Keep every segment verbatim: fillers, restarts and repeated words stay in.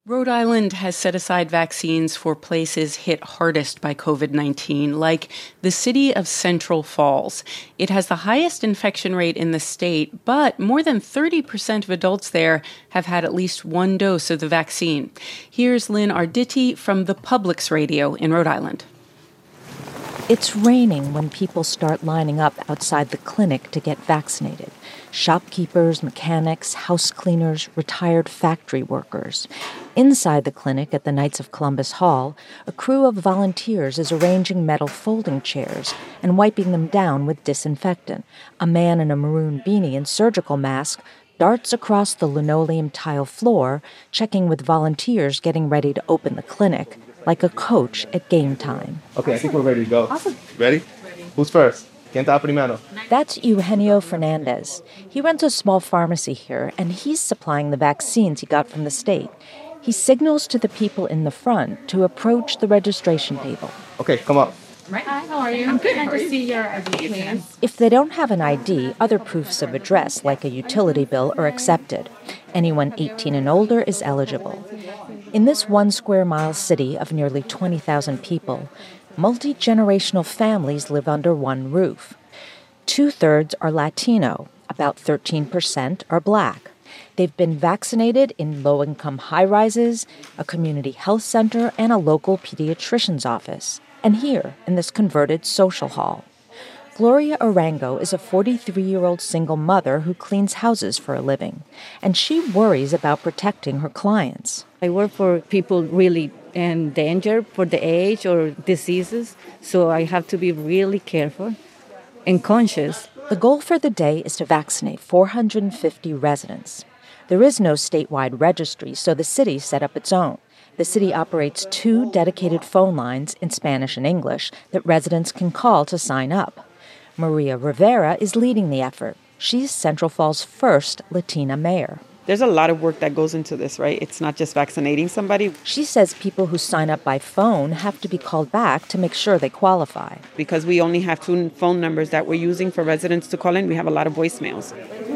Rhode Island has set aside vaccines for places hit hardest by covid nineteen, like the city of Central Falls. It has the highest infection rate in the state, but more than thirty percent of adults there have had at least one dose of the vaccine. Here's Lynn Arditi from the Publix Radio in Rhode Island. It's raining when people start lining up outside the clinic to get vaccinated. Shopkeepers, mechanics, house cleaners, retired factory workers. Inside the clinic at the Knights of Columbus Hall, a crew of volunteers is arranging metal folding chairs and wiping them down with disinfectant. A man in a maroon beanie and surgical mask darts across the linoleum tile floor, checking with volunteers getting ready to open the clinic, like a coach at game time. Okay, I think we're ready to go. Awesome. Ready? Ready. Who's first? ¿Quién está primero? That's Eugenio Fernandez. He runs a small pharmacy here, and he's supplying the vaccines he got from the state. He signals to the people in the front to approach the registration table. Okay, come up. Right. Hi, how are you? I'm good. Can I just see your I D, please? If they don't have an I D, other proofs of address, like a utility bill, are accepted. Anyone eighteen and older is eligible. In this one square mile city of nearly twenty thousand people, multi-generational families live under one roof. Two-thirds are Latino, about thirteen percent are Black. They've been vaccinated in low-income high-rises, a community health center, and a local pediatrician's office, and here in this converted social hall. Gloria Arango is a forty-three-year-old single mother who cleans houses for a living, and she worries about protecting her clients. I work for people really in danger for the age or diseases, so I have to be really careful and conscious. The goal for the day is to vaccinate four hundred fifty residents. There is no statewide registry, so the city set up its own. The city operates two dedicated phone lines in Spanish and English that residents can call to sign up. Maria Rivera is leading the effort. She's Central Falls' first Latina mayor. There's a lot of work that goes into this, right? It's not just vaccinating somebody. She says people who sign up by phone have to be called back to make sure they qualify. Because we only have two phone numbers that we're using for residents to call in, we have a lot of voicemails.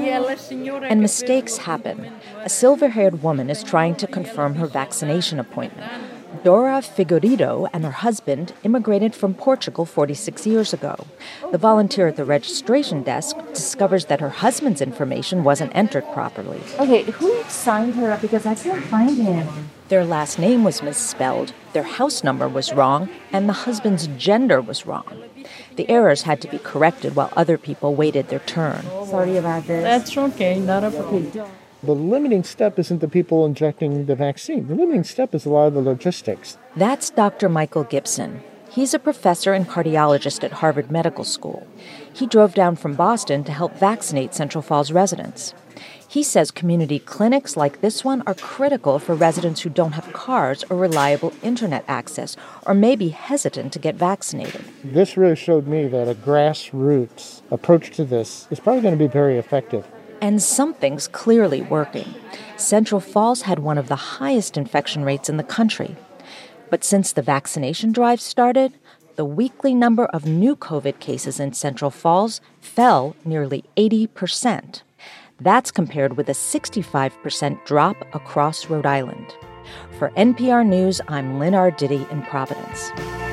And mistakes happen. A silver-haired woman is trying to confirm her vaccination appointment. Dora Figueiredo and her husband immigrated from Portugal forty-six years ago. The volunteer at the registration desk discovers that her husband's information wasn't entered properly. Okay, who signed her up? Because I can't find him. Their last name was misspelled, their house number was wrong, and the husband's gender was wrong. The errors had to be corrected while other people waited their turn. Sorry about this. That's okay, not a problem. The limiting step isn't the people injecting the vaccine. The limiting step is a lot of the logistics. That's Doctor Michael Gibson. He's a professor and cardiologist at Harvard Medical School. He drove down from Boston to help vaccinate Central Falls residents. He says community clinics like this one are critical for residents who don't have cars or reliable internet access, or may be hesitant to get vaccinated. This really showed me that a grassroots approach to this is probably going to be very effective. And something's clearly working. Central Falls had one of the highest infection rates in the country. But since the vaccination drive started, the weekly number of new COVID cases in Central Falls fell nearly eighty percent. That's compared with a sixty-five percent drop across Rhode Island. For N P R News, I'm Lynn Arditi in Providence.